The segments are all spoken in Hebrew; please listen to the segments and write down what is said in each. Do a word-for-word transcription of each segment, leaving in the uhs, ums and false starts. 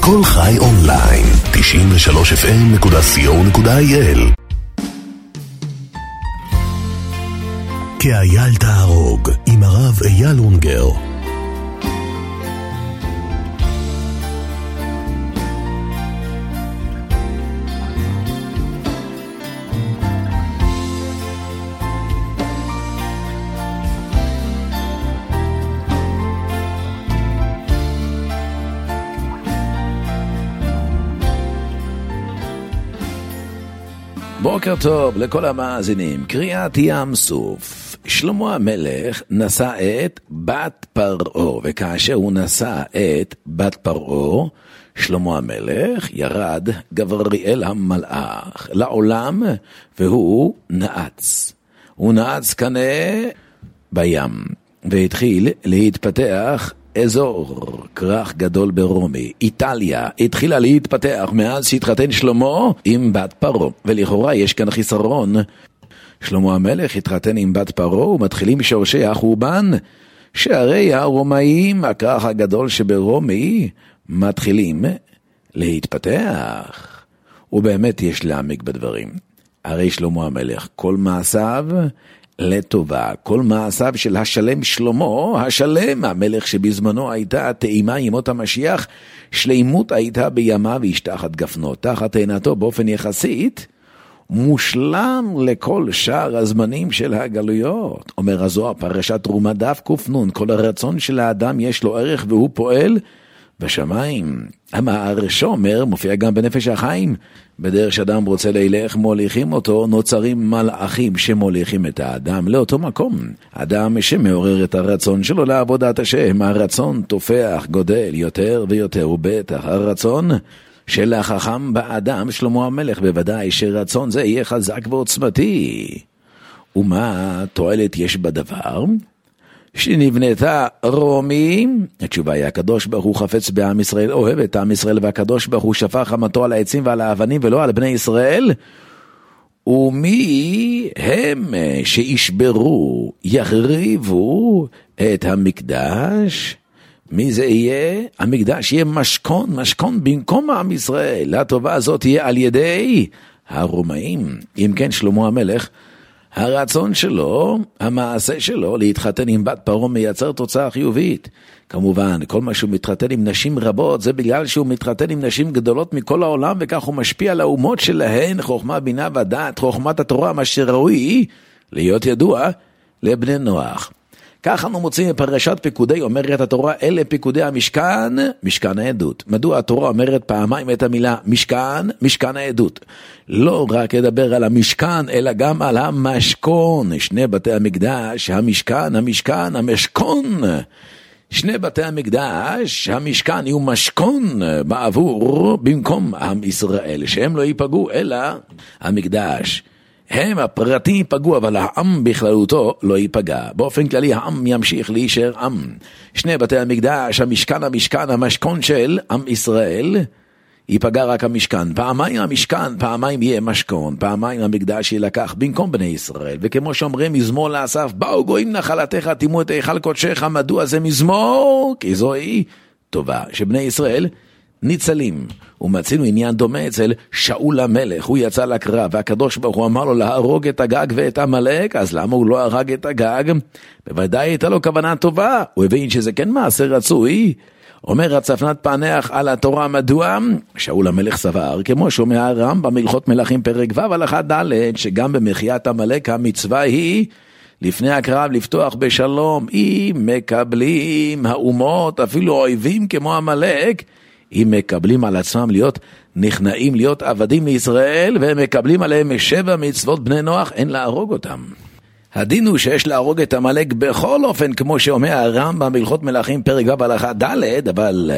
כל חי אונליין, תשעים ושלוש אף אם נקודה סי או נקודה איי אל. כאייל תהרוג, עם הרב אייל אונגר. בוקר טוב לכל המאזינים. קריאת ים סוף. שלמה המלך נשא את בת פרעה, וכאשר הוא נשא את בת פרעה, שלמה המלך ירד גבריאל המלאך לעולם, והוא נעץ. הוא נעץ כנראה בים, והתחיל להתפתח אזור כרך גדול ברומי. איטליה התחילה להתפתח מאז שהתחתן שלמה עם בת פרעה, ולכאורה יש כאן חיסרון. שלמה המלך התחתן עם בת פרעה ומתחילים שורשי החורבן, שהרי הרומאים, הכרך הגדול שברומי, מתחילים להתפתח. ובאמת יש להעמיק בדברים. הרי שלמה המלך, כל מעשיו לטובה, כל מעשיו של השלם שלמה, השלם, המלך שבזמנו הייתה תאימה ימות המשיח, שלימות הייתה בימה והשתחת גפנו, תחת עינתו באופן יחסית, מושלם לכל שאר הזמנים של הגלויות. אומר הזוהר, פרשת תרומה דף קופנון, כל הרצון של האדם יש לו ערך והוא פועל בשמיים. המאמר שאומר, מופיע גם בנפש החיים, בדרך שאדם רוצה לילך מוליכים אותו, נוצרים מלאכים שמוליכים את האדם לאותו מקום. אדם שמעורר את הרצון שלו לעבודת השם, הרצון תופח, גודל יותר ויותר, ובטח הרצון של החכם באדם, שלמה המלך, בוודאי שרצון זה יהיה חזק ועוצמתי. ומה תועלת יש בדבר? שנבנתה רומי, התשובה היא, הקדוש ברוך הוא חפץ בעם ישראל, אוהב את עם ישראל, והקדוש ברוך הוא שפך חמתו על העצים ועל האבנים ולא על בני ישראל. ומי הם שישברו, יחריבו את המקדש? מי זה יהיה? המקדש יהיה משכון, משכון במקום עם ישראל. הטובה הזאת תהיה על ידי הרומאים. אם כן, שלמה המלך, הרצון שלו, המעשה שלו להתחתן עם בת פרעה מייצר תוצאה חיובית. כמובן, כל מה שהוא מתחתן עם נשים רבות, זה בגלל שהוא מתחתן עם נשים גדולות מכל העולם, וכך הוא משפיע על האומות שלהן, חוכמה, בינה ודעת, חוכמת התורה, מה שראוי להיות ידוע לבני נוח. כך אנו מוצאים בפרשת פיקודי, אומרת התורה, אלה פיקודי המשכן, משכן העדות. מדוע התורה אומרת פעמיים את המילה משכן, משכן העדות? לא רק לדבר על המשכן, אלא גם על המשכון. שני בתי המקדש, המשכן, המשכן, המשכון. שני בתי המקדש, המשכן יהיו משכון בעבור, במקום עם ישראל, שהם לא ייפגעו, אלא המקדש. הם הפרטים ייפגעו, אבל העם בכללותו לא ייפגע. באופן כללי העם ימשיך להישאר עם. שני בתי המקדש, המשכן, המשכן, המשכון של עם ישראל, ייפגע רק המשכן. פעמיים המשכן, פעמיים יהיה משכון, פעמיים המקדש ילקח במקום בני ישראל. וכמו שאומרים, מזמור לאסף, באו גויים נחלתך, תימו את היכל קודשך. מדוע זה מזמור? כי זוהי טובה שבני ישראל ניצלים. ומצינו עניין דומה אצל שאול המלך. הוא יצא לקרב, והקדוש ברוך הוא אמר לו להרוג את הגג ואת המלך. אז למה הוא לא הרג את הגג? בוודאי הייתה לו כוונה טובה, הוא הבין שזה כן מעשה רצוי. אומר הצפנת פענח על התורה, מדוע? שאול המלך סבר, כמו שאומר הרמב"ם בהלכות מלכים פרק ו' הלכה ד', שגם במחיית המלך המצווה היא לפני הקרב לפתוח בשלום. אם מקבלים האומות, אפילו אויבים כמו המלך, אם מקבלים על עצמם להיות נכנעים, להיות עבדים לישראל, והם מקבלים עליהם שבע מצוות בני נוח, אין להרוג אותם. הדין הוא שיש להרוג את המלך בכל אופן, כמו שאומר הרמב"ם בהלכות מלכים פרק ו' הלכה ד', אבל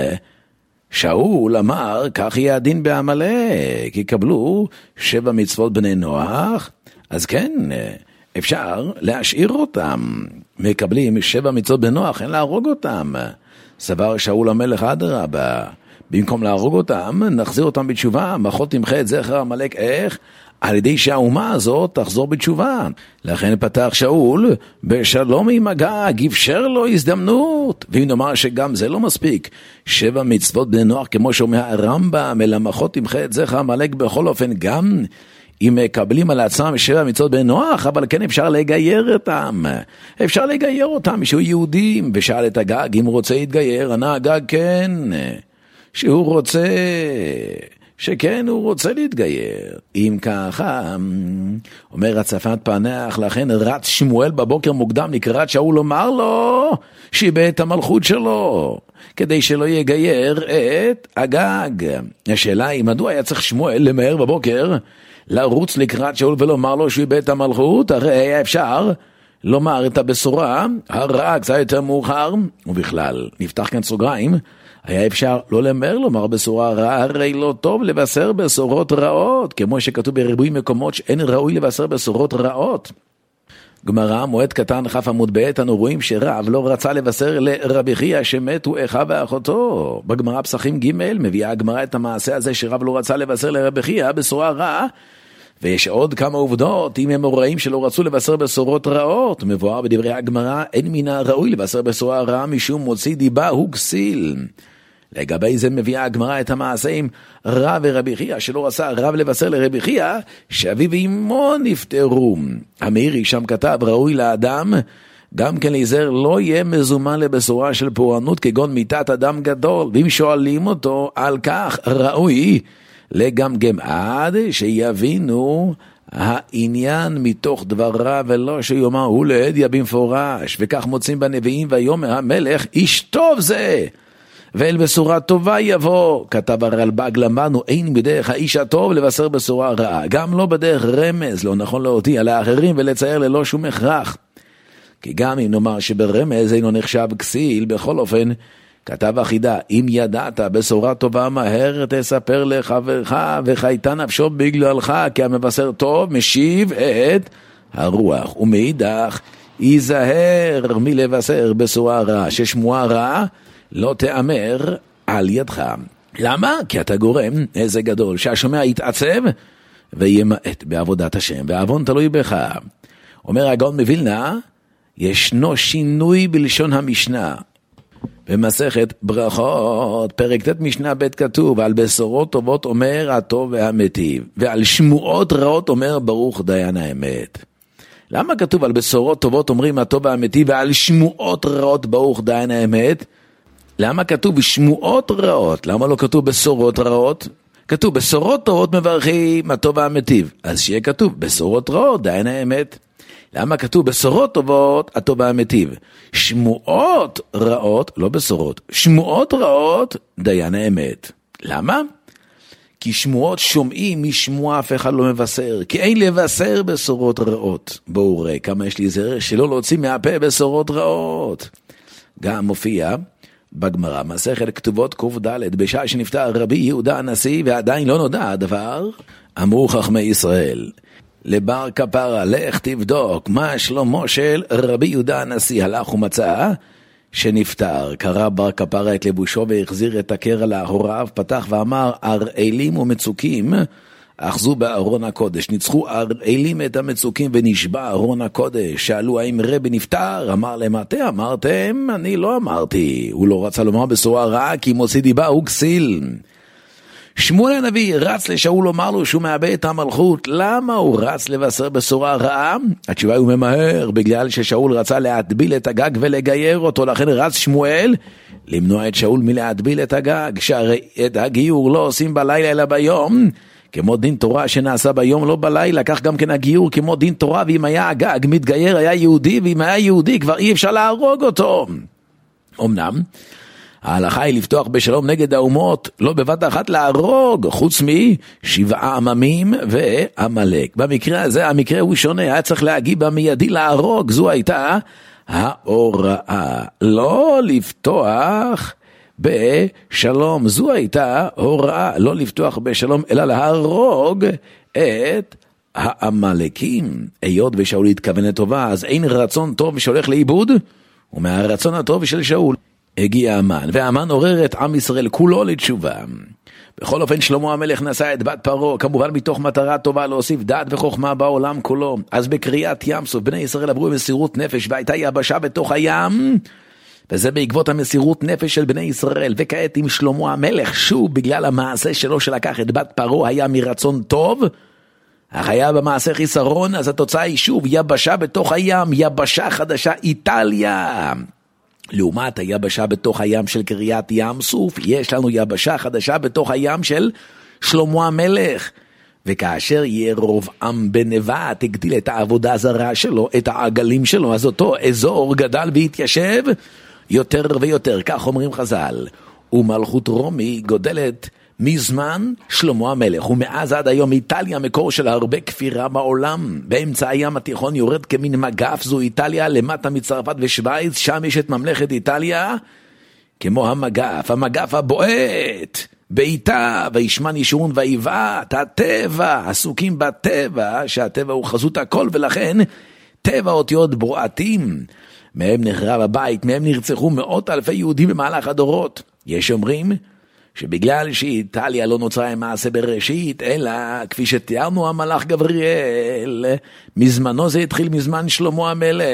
שאול אמר, כך יהיה הדין בעמלק, יקבלו שבע מצוות בני נוח, אז כן, אפשר להשאיר אותם. מקבלים שבע מצוות בני נוח, אין להרוג אותם. סבר שאול המלך אדרבה, במקום להרוג אותם, נחזיר אותם בתשובה, מחות תמחה את זכר המלך, איך? על ידי שהאומה הזאת תחזור בתשובה. לכן פתח שאול בשלום עם הגג, אפשר לו הזדמנות. ואם נאמר שגם זה לא מספיק, שבע מצוות בני נוח כמו שאומר הרמב"ם, מלמחות תמחה את זכר עמלק, בכל אופן גם אם מקבלים על עצמם שבע מצוות בני נוח, אבל כן אפשר לגייר אותם. אפשר לגייר אותם שהוא יהודים. ושאל את הגג אם הוא רוצה להתגייר, ענה הגג כן, שהוא רוצה, שכן הוא רוצה להתגייר. אם ככה, אומר הצפת פנח, לכן רץ שמואל בבוקר מוקדם לקראת שאול לומר לו שיבא את המלכות שלו, כדי שלא יגייר את הגג. השאלה היא, מדוע היה צריך שמואל למהר בבוקר לרוץ לקראת שאול ולומר לו שיבא את המלכות? הרי היה אפשר לומר את הבשורה הרעה קצת יותר מאוחר. ובכלל, נפתח כאן סוגריים, היה אפשר לא למהר לומר בשורה רעה, הרי לא טוב לבשר בשורות רעות, כמו שכתוב בריבוי מקומות שאין ראוי לבשר בשורות רעות. גמרא מועד קטן כ' עמוד ב', אנו רואים שרב לא רצה לבשר לרבי חייא שמתו אחיו ואחותו. בגמרא פסחים ג' מביאה הגמרא את המעשה הזה שרב לא רצה לבשר לרבי חייא בשורה רעה, ויש עוד כמה עובדות אם הם הוראים שלא רצו לבשר בשורות רעות. מבואר בדברי הגמרא, אין מן הראוי לבשר בשורה רעה משום מוציא דיבה הוא כסיל. לגבי זה מביאה הגמרא את המעשה עם רב ורבי חייא שלא רצה רב לבשר לרבי חייא שאביו ואמו נפטרו. המאירי שם כתב, ראוי לאדם גם כן להיזהר לא יהיה מזומן לבשורה של פורענות כגון מיתת אדם גדול, ואם שואלים אותו על כך ראוי לגמגם עד שיבינו העניין מתוך דברה, ולא שיאמר הוא להדיה במפורש. וכך מוצאים בנביאים, ויאמר המלך איש טוב זה ואל בשורה טובה יבוא. כתב הרלב"ג, למדנו אין בדרך האיש הטוב לבשר בשורה רעה, גם לא בדרך רמז, לא נכון להודיע לאחרים ולצייר ללא שום הכרח. כי גם אם נאמר שברמז אינו נחשב כסיל, בכל אופן כתב החידה, אם ידעת בשורה טובה מהר תספר לחברך וחייתה נפשו בגללך, כי המבשר טוב משיב את הרוח. ומאידך ייזהר מלבשר בשורה רעה, ששמועה רעה לא תאמר על ידך. למה? כי אתה גורם איזה גדול שהשומע יתעצב וימעט בעבודת השם, והעוון תלוי בך. אומר הגאון מווילנה, ישנו שינוי בלשון המשנה. במסכת ברכות, פרק ט' משנה ב' כתוב, על בשורות טובות אומר הטוב והמטיב, ועל שמועות רעות אומר ברוך דיין האמת. למה כתוב על בשורות טובות אומרים הטוב והמטיב, ועל שמועות רעות ברוך דיין האמת? למה כתוב שמועות רעות? למה לא כתוב בשורות רעות? כתוב בשורות טובות מברכים הטוב והמטיב, אז שיהיה כתוב בשורות רעות דיין האמת. למה כתוב בשורות טובות הטוב והמטיב? שמועות רעות, לא בשורות, שמועות רעות דיין האמת. למה? כי שמועות שומעים, משמוע אף אחד לא מבשר, כי אין לבשר בשורות רעות. בואו ראה כמה יש לי זרע שלא להוציא מהפה בשורות רעות. גם מופיע בגמרא מסכת כתובות ק"ד, בשעה שנפטר רבי יהודה הנשיא ועדיין לא נודע הדבר, אמרו חכמי ישראל לבר כפרה, לך תבדוק מה שלמה של רבי יהודה הנשיא. הלך ומצא שנפטר, קרא בר כפרה את לבושו והחזיר את הקרע להוריו, פתח ואמר, אראלים ומצוקים אחזו בארון הקודש. ניצחו אראלים את המצוקים ונשבע ארון הקודש. שאלו האם רבי נפטר? אמר להם, אתם אמרתם? אני לא אמרתי. הוא לא רצה לומר בשורה רעה, כי מוציא דיבה הוא כסיל. שמואל הנביא רץ לשאול לומר לו שהוא מאבד את המלכות. למה הוא רץ לבשר בשורה רעה? התשובה הוא ממהר, בגלל ששאול רצה להטביל את הגג ולגייר אותו. לכן רץ שמואל למנוע את שאול מלהטביל את הגג, שהרי את הגיור לא עושים בלילה אלא ביום, כמו דין תורה שנעשה ביום לא בלילה, כך גם כן הגיור כמו דין תורה. ואם היה הגג מתגייר היה יהודי, ואם היה יהודי כבר אי אפשר להרוג אותו. אמנם ההלכה היא לפתוח בשלום נגד האומות, לא בבת אחת להרוג, חוץ משבעה עממים ועמלק. במקרה הזה, המקרה הוא שונה, היה צריך להגיב במיידי להרוג. זו הייתה ההוראה, לא לפתוח בשלום. זו הייתה הוראה, לא לפתוח בשלום, אלא להרוג את העמלקים. היות ושאול התכוון לטובה, אז אין רצון טוב שהולך לאיבוד, ומהרצון הטוב של שאול הגיע המן, והמן עורר את עם ישראל כולו לתשובה. בכל אופן שלמה המלך נשא את בת פרעה, כמובן מתוך מטרה טובה להוסיף דעת וחוכמה בעולם כולו. אז בקריאת ים סוף בני ישראל עברו במסירות נפש, והייתה יבשה בתוך הים, וזה בעקבות המסירות נפש של בני ישראל. וכעת עם שלמה המלך, שוב בגלל המעשה שלו שלקח את בת פרעה היה מרצון טוב, אך היה במעשה חיסרון, אז התוצאה היא שוב יבשה בתוך הים, יבשה חדשה איטליה. לעומת היבשה בתוך הים של קריאת ים סוף, יש לנו יבשה חדשה בתוך הים של שלמה המלך. וכאשר ירבעם בן נבט הגדיל את העבודה הזרה שלו, את העגלים שלו, אז אותו אזור גדל והתיישב יותר ויותר, כך אומרים חז"ל. ומלכות רומי גודלת מזמן שלמה המלך, ומאז עד היום איטליה מקור של הרבה כפירה בעולם. באמצע הים התיכון יורד כמין מגף, זו איטליה, למטה מצרפת ושוויץ, שם יש את ממלכת איטליה, כמו המגף, המגף הבועט, בעיטה, וישמן ישורון ויבעט, הטבע, עסוקים בטבע, שהטבע הוא חזות הכל, ולכן טבע אותיות בועטים. מהם נחרב הבית, מהם נרצחו מאות אלפי יהודים במהלך הדורות. יש אומרים שבגלל שאיטליה לא נוצרה עם מעשה בראשית, אלא כפי שתיארנו המלאך גבריאל, מזמנו זה התחיל מזמן שלמה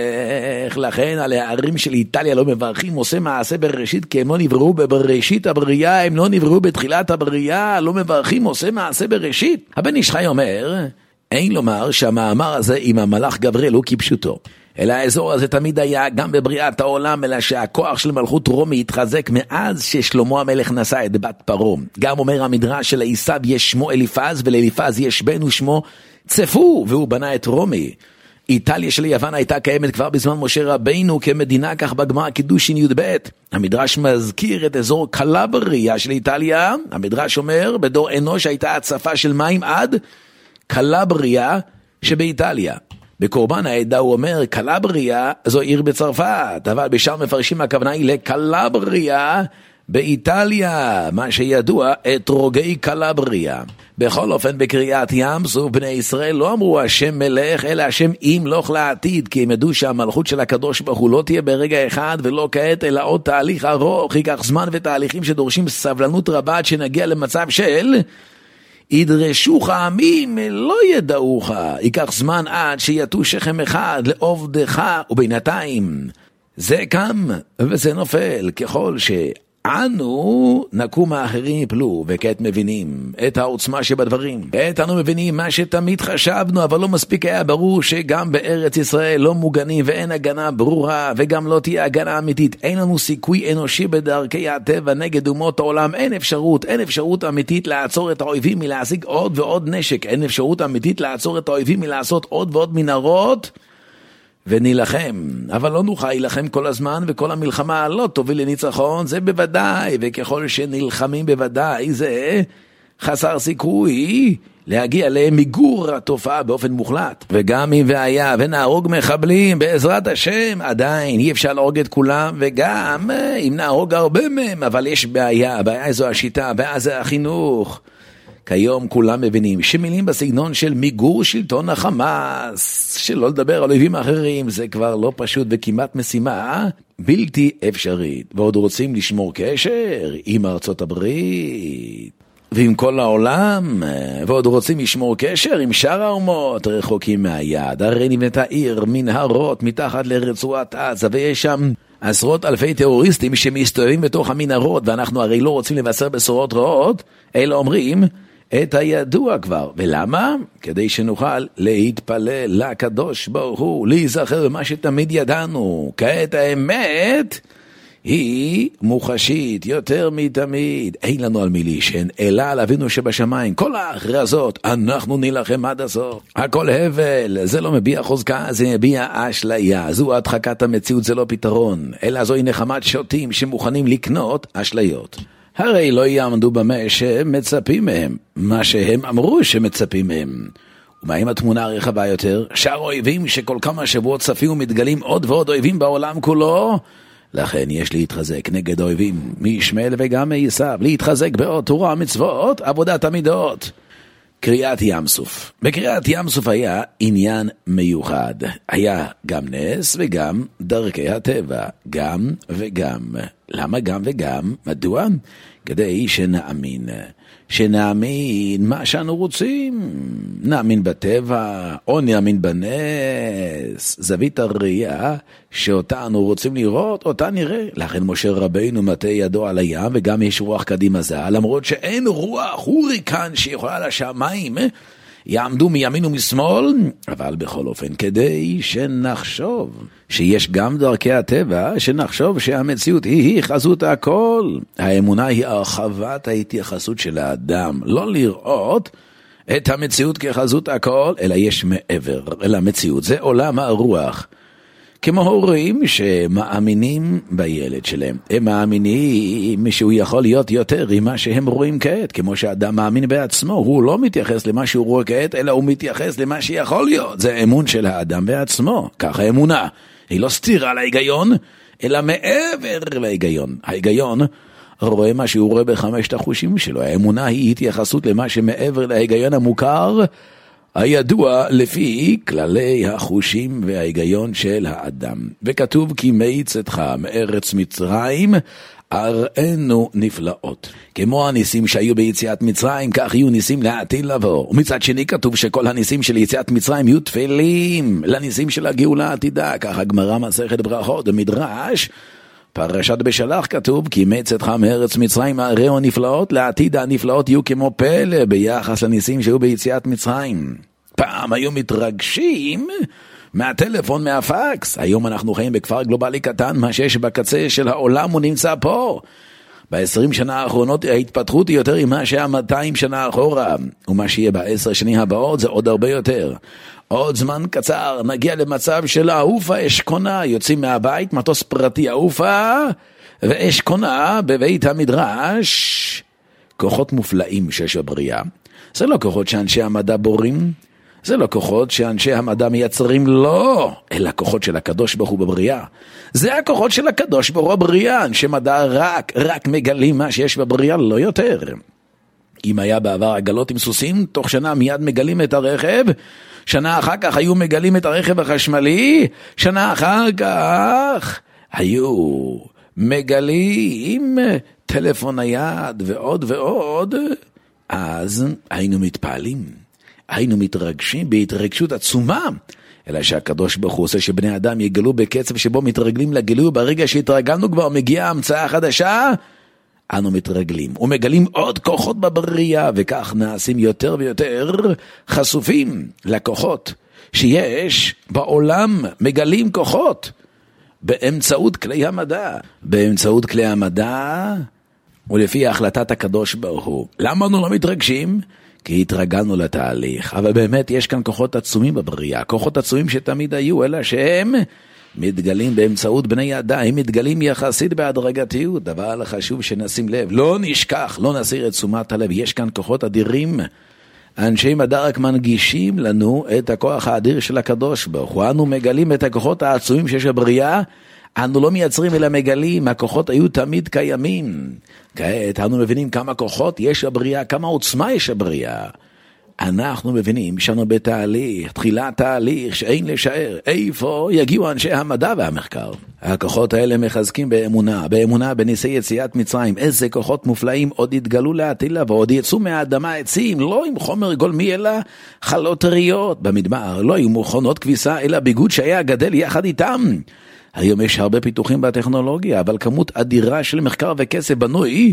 המלך, לכן על הערים של איטליה לא מברכים עושה מעשה בראשית, כי הם לא נבראו בבראשית הבריאה, הם לא נבראו בתחילת הבריאה, לא מברכים עושה מעשה בראשית. הבן איש חי אומר, אין לומר שהמאמר הזה עם המלאך גבריאל הוא כפשוטו, אלא האזור הזה תמיד היה גם בבריאת העולם, אלא שהכוח של מלכות רומי התחזק מאז ששלמה המלך נשא את בת פרעה. גם אומר המדרש של עשיו יש שמו אליפז, ולאליפז יש בן ושמו צפו, והוא בנה את רומי. איטליה של יוון הייתה קיימת כבר בזמן משה רבינו כמדינה, כך בגמרא קידושין י"ב. המדרש מזכיר את אזור קלבריה של איטליה. המדרש אומר בדור אנוש הייתה הצפה של מים עד קלבריה שבאיטליה. בקורבן העדה הוא אומר קלבריה זו עיר בצרפת, אבל בשאר מפרשים הכוונה היא לקלבריה באיטליה, מה שידוע אתרוגי קלבריה. בכל אופן בקריאת ים סוף בני ישראל לא אמרו השם מלך, אלא השם ימלוך לעתיד, כי הם ידעו שהמלכות של הקדוש ברוך הוא לא תהיה ברגע אחד ולא כעת, אלא עוד תהליך ארוך, ייקח זמן ותהליכים שדורשים סבלנות רבה עד שנגיע למצב של ידרשוך עמים לא ידעוך, ייקח זמן עד שיתו שכם אחד לעובדך, ובינתיים זה קם וזה נופל. ככל שאנו נקום האחרים יפלו, וכעת מבינים את העוצמה שבדברים, כעת אנו מבינים מה שתמיד חשבנו, אבל לא מספיק היה ברור שגם בארץ ישראל לא מוגנים ואין הגנה ברורה, וגם לא תהיה הגנה אמיתית. אין לנו סיכוי אנושי בדרכי הטבע נגד אומות העולם, אין אפשרות, אין אפשרות אמיתית לעצור את האויבים מלהשיג עוד ועוד נשק, אין אפשרות אמיתית לעצור את האויבים מלעשות עוד ועוד מנהרות ונילחם, אבל לא נוכל להילחם כל הזמן, וכל המלחמה לא תוביל לניצחון, זה בוודאי, וככל שנלחמים בוודאי זה חסר סיכוי להגיע למיגור התופעה באופן מוחלט. וגם אם והיה ונהרוג מחבלים בעזרת השם, עדיין אי אפשר להרוג את כולם, וגם אם נהרוג הרבה מהם, אבל יש בעיה, הבעיה זו השיטה, הבעיה זה החינוך. כיום כולם מבינים שמילים בסגנון של מיגור שלטון החמאס, שלא לדבר על אויבים אחרים, זה כבר לא פשוט וכמעט משימה בלתי אפשרית. ועוד רוצים לשמור קשר עם ארצות הברית ועם כל העולם, ועוד רוצים לשמור קשר עם שאר האומות רחוקים מהיד. הרי נבנתה עיר מנהרות מתחת לרצועת עזה, ויש שם עשרות אלפי טרוריסטים שמסתובבים בתוך המנהרות, ואנחנו הרי לא רוצים לבשר בשורות רעות, אלא אומרים את הידוע כבר. ולמה? כדי שנוכל להתפלל לקדוש ברוך הוא, להיזכר במה שתמיד ידענו. כעת האמת היא מוחשית יותר מתמיד, אין לנו על מי לישן אלא על אבינו שבשמיים. כל ההכרזות אנחנו נילחם עד הסוף, הכל הבל, זה לא מביע חוזקה, זה מביע אשליה. זו הדחקת המציאות, זה לא פתרון, אלא זוהי נחמת שוטים שמוכנים לקנות אשליות. הרי לא יעמדו במה שהם מצפים מהם, מה שהם אמרו שמצפים מהם. ומה עם התמונה הרחבה יותר? שאר אויבים שכל כמה שבועות צפים ומתגלים עוד ועוד אויבים בעולם כולו, לכן יש להתחזק נגד אויבים מישמעאל וגם מעשיו, להתחזק בעוד תורה, מצוות, עבודת המידות. קריאת ים סוף. בקריאת ים סוף היה עניין מיוחד. היה גם נס וגם דרכי הטבע. גם וגם. למה גם וגם? מדוע? כדי שנאמין. שנאמין מה שאנו רוצים. נאמין בטבע או נאמין בנס. זווית הראייה שאותה אנו רוצים לראות, אותה נראה. לכן משה רבינו מטה ידו על הים וגם יש רוח קדימה זל, למרות שאין רוח הוריקן שיכולה לשמיים יעמדו מימין ומשמאל, אבל בכל אופן כדי שנחשוב שיש גם דרכי הטבע, שנחשוב שהמציאות היא, היא חזות הכל. האמונה היא הרחבת ההתייחסות של האדם, לא לראות את המציאות כחזות הכל, אלא יש מעבר אל המציאות, זה עולם הרוח. כמו הורים שמאמינים בילד שלהם, הם מאמינים שהוא יכול להיות יותר ממה שהם רואים כעת, כמו שאדם מאמין בעצמו, הוא לא מתייחס למה שהוא רואה כעת, אלא הוא מתייחס למה שיכול להיות, זה אמון של האדם בעצמו, ככה אמונה, היא לא סתירה להיגיון, אלא מעבר להיגיון, ההיגיון רואה מה שהוא רואה בחמשת החושים שלו, האמונה היא התייחסות למה שמעבר להיגיון המוכר, הידוע לפי כללי החושים וההיגיון של האדם. וכתוב כי מצאתך מארץ מצרים אראנו נפלאות. כמו הניסים שהיו ביציאת מצרים, כך יהיו ניסים לעתיד לבוא. ומצד שני כתוב שכל הניסים של יציאת מצרים יהיו תפלים לניסים של הגאולה העתידה. כך הגמרא מסכת ברכות במדרש פרשת בשלח כתוב כי מצאתך מארץ מצרים אראנו נפלאות, לעתיד הנפלאות יהיו כמו פלא ביחס לניסים שהיו ביציאת מצרים. פעם היו מתרגשים מהטלפון, מהפקס. היום אנחנו חיים בכפר גלובלי קטן, מה שיש בקצה של העולם הוא נמצא פה. ב-עשרים שנה האחרונות ההתפתחות היא יותר ממה שהיה מאתיים שנה אחורה, ומה שיהיה בעשר שנים הבאות זה עוד הרבה יותר. עוד זמן קצר נגיע למצב של העופה אשכונה, יוצאים מהבית, מטוס פרטי העופה ואשכונה בבית המדרש. כוחות מופלאים שיש בבריאה. זה לא כוחות שאנשי המדע בורים, זה לא כוחות שאנשי המדע מייצרים, לא, אלא כוחות של הקדוש ברוך הוא בבריאה. זה הכוחות של הקדוש ברוך הוא בבריאה, אנשי מדע רק, רק מגלים מה שיש בבריאה, לא יותר. אם היה בעבר עגלות עם סוסים, תוך שנה מיד מגלים את הרכב, שנה אחר כך היו מגלים את הרכב החשמלי, שנה אחר כך היו מגלים טלפון נייד ועוד ועוד, אז היינו מתפעלים, היינו מתרגשים בהתרגשות עצומה, אלא שהקדוש ברוך הוא עושה שבני אדם יגלו בקצב שבו מתרגלים לגילוי, ברגע שהתרגלנו כבר מגיעה המצאה חדשה, אנו מתרגלים ומגלים עוד כוחות בבריאה, וכך נעשים יותר ויותר חשופים לכוחות שיש בעולם, מגלים כוחות באמצעות כלי המדע, באמצעות כלי המדע ולפי החלטת הקדוש ברוך הוא. למה אנו לא מתרגשים? כי התרגלנו לתהליך, אבל באמת יש כאן כוחות עצומים בבריאה, כוחות עצומים שתמיד היו, אלא שהם מתגלים באמצעות בני אדם, הם מתגלים יחסית בהדרגתיות, דבר חשוב שנשים לב, לא נשכח, לא נסיר את תשומת הלב, יש כאן כוחות אדירים, אנשי מדע רק מנגישים לנו את הכוח האדיר של הקדוש ברוך הוא, אנו מגלים את הכוחות העצומים שיש בבריאה, אנו לא מייצרים אלא מגלים, הכוחות היו תמיד קיימים. כעת אנו מבינים כמה כוחות יש בבריאה, כמה עוצמה יש בבריאה. אנחנו מבינים שאנו בתהליך, תחילת תהליך שאין לשער, איפה יגיעו אנשי המדע והמחקר. הכוחות האלה מחזקים באמונה, באמונה בניסי יציאת מצרים, איזה כוחות מופלאים עוד יתגלו לעתיד לבוא, עוד יצאו מהאדמה עצים, לא עם חומר גולמי אלא חלות טריות במדבר, לא עם מכונות כביסה אלא ביגוד שהיה גדל יחד איתם. היום יש הרבה פיתוחים בטכנולוגיה, אבל כמות אדירה של מחקר וכסף בנוי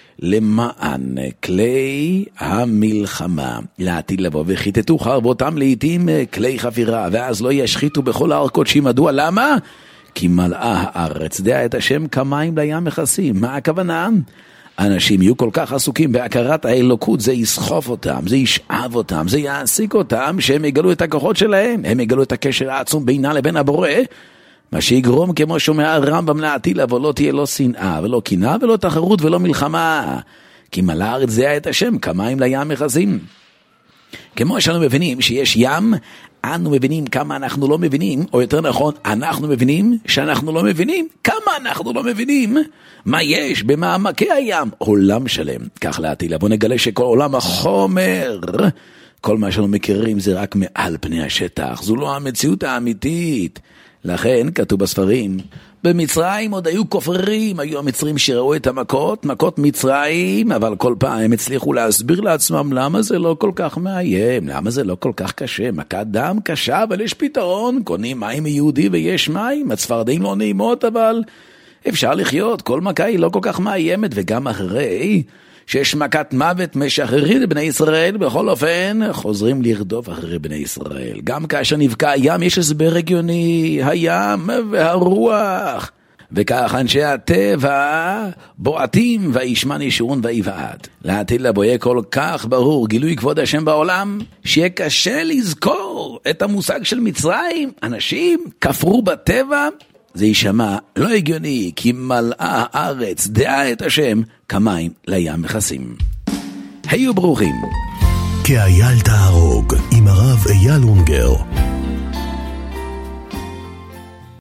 למען כלי המלחמה לעתיד לבוא, וחיטטו חרבותם לעתים כלי חפירה, ואז לא ישחיתו בכל הארכות שמדוע, למה? כי מלאה הארץ דעה את השם כמים לים מכסים. מה הכוונה? אנשים יהיו כל כך עסוקים בהכרת האלוקות, זה יסחוף אותם, זה ישאב אותם, זה יעסיק אותם, שהם יגלו את הכוחות שלהם, הם יגלו את הקשר העצום בינה לבין הבורא, מה שיגרום כמו שומע הרמב"ם לעתיד לבוא, לא תהיה לא שנאה ולא קנאה ולא תחרות ולא מלחמה, כי מלאה הארץ דעה את השם כמים לים מכסים. כמו שאנו מבינים שיש ים אנו מבינים כמה אנחנו לא מבינים, או יותר נכון, אנחנו מבינים שאנחנו לא מבינים כמה אנחנו לא מבינים מה יש במעמקי הים. עולם שלם. כך לעתיד, בוא נגלה שכל עולם החומר, כל מה שאנו מכירים זה רק מעל פני השטח. זו לא המציאות האמיתית. לכן כתוב בספרים, במצרים עוד היו כופרים, היו המצרים שראו את המכות, מכות מצרים, אבל כל פעם הם הצליחו להסביר לעצמם למה זה לא כל כך מאיים, למה זה לא כל כך קשה, מכת דם קשה, אבל יש פתרון, קונים מים מיהודי ויש מים, הצפרדעים לא נעימות, אבל אפשר לחיות, כל מכה היא לא כל כך מאיימת, וגם אחרי שיש מכת מוות משחררים לבני ישראל, בכל אופן חוזרים לרדוף אחרי בני ישראל. גם כאשר נבקע הים יש הסבר הגיוני, הים והרוח. וכך אנשי הטבע בועטים וישמן ישורון ויבעט. לעתיד לבוא יהיה כל כך ברור גילוי כבוד השם בעולם, שיהיה קשה לזכור את המושג של מצרים. אנשים כפרו בטבע, זה יישמע לא הגיוני, כי מלאה הארץ דעה את השם כמים לים מכסים. היו ברוכים. כאייל תהרוג עם הרב אייל אונגר.